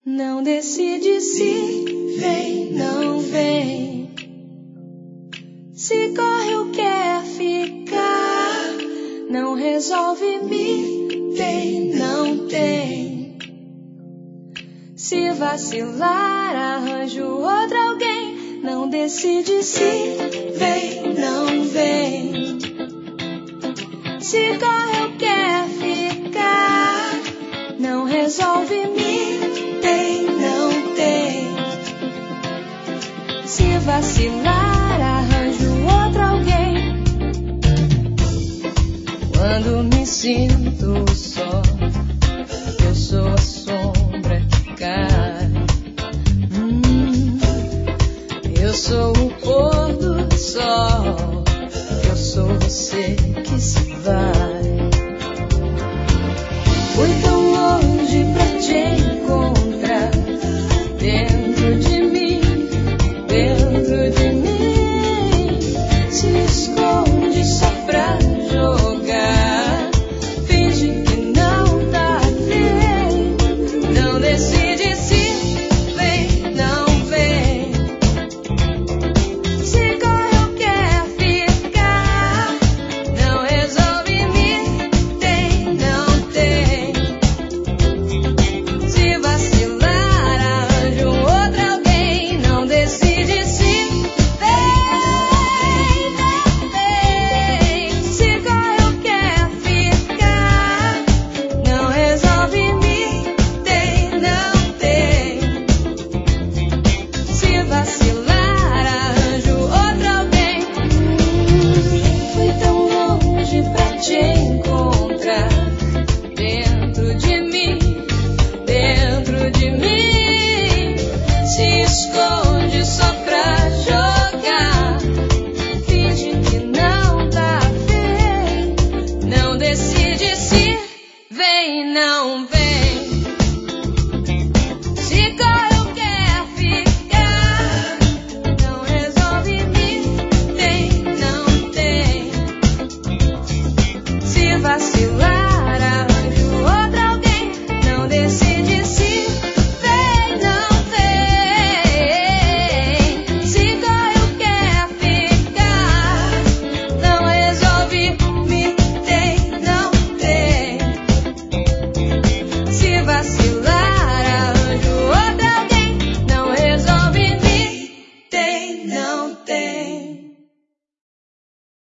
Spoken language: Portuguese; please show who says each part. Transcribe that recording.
Speaker 1: Não decide se vem, não vem. Se corre ou quer ficar, não resolve me tem, não tem. Se vacilar, arranjo outro alguém. Não decide se vem, não vem. Se corre ou quer ficar, não resolve me tem, não tem. Se vacilar, arranjo outro alguém. Quando me sinto só, eu sou a sombra que cai. Eu sou o pôr do sol, eu sou você que se vai. Fui tão longe pra te encontrar, dentro de mim, dentro de mim. Se esconde só pra jogar, finge que não tá bem. Não decide se vem, não vem. Se corre ou quer ficar, não resolve me tem, não tem. Se vacilar, arranjo outro alguém. Não decide se vem, não vem. Se corre ou quer ficar, não resolve me tem, não tem. Se vacilar, arranjo outro alguém. Fui tão longe pra te encontrar, dentro de mim, dentro de mim. Se esconde só pra jogar, finge que não tá bem. Não decide se vem, não vem.